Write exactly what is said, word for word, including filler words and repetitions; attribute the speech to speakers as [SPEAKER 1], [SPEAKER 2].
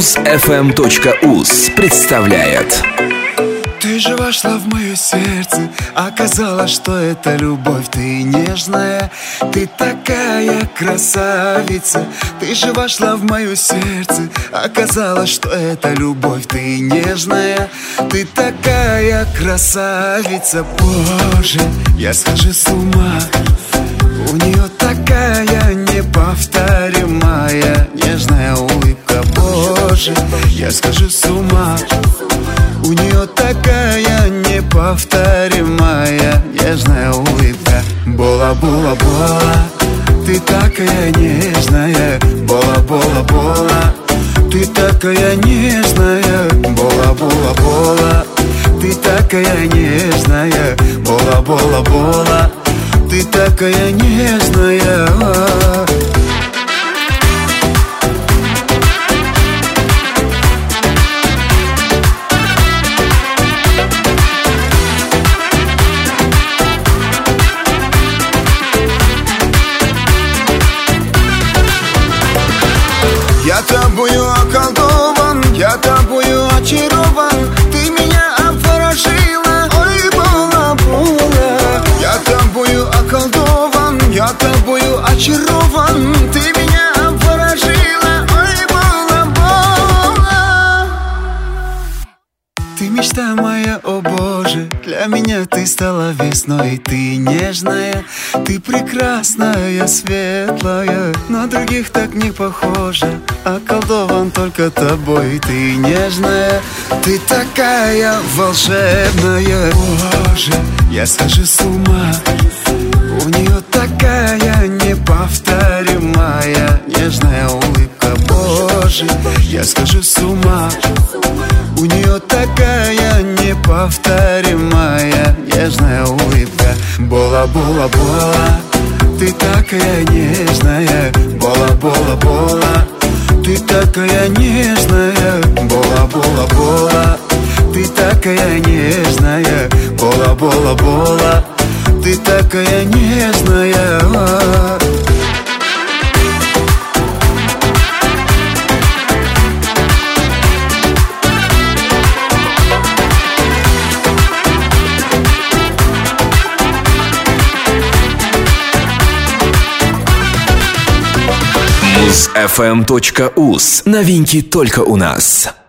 [SPEAKER 1] муз эф эм точка уз представляет.
[SPEAKER 2] Ты же вошла в мое сердце, оказалось, что это любовь. Ты нежная, ты такая красавица. Ты же вошла в мое сердце, оказалось, что это любовь. Ты нежная, ты такая красавица. Боже, я схожу с ума. У нее такая неповторимая нежная улыбка. Боже, я схожу с ума. У нее такая неповторимая нежная улыбка. Бола-бола-бола, ты такая нежная. Бола-бола-бола, ты такая нежная. Бола-бола-бола, ты такая нежная. Бола-бола-бола, ты такая нежная. Я тобою околдован, я тобою очарован. Ты меня обворожила, ой, бола-бола. Я тобою околдован, я тобою очарован. Ты меня обворожила, ой, бола-бола. Ты мечта моя, о Боже, для меня ты стала весной. Ты нежная, ты прекрасная, светлая, на других так не похожа. Околдован только тобой. Ты нежная, ты такая волшебная. Боже, я схожу с ума. У нее такая неповторимая нежная улыбка. Боже, я схожу с ума. У нее такая неповторимая нежная улыбка. Бола-бола-бола, ты такая нежная. Бола-бола-бола, ты такая нежная. Бола-бола-бола, ты такая нежная. Бола-бола-бола, ты такая нежная.
[SPEAKER 1] муз эф эм точка уз. Новинки только у нас.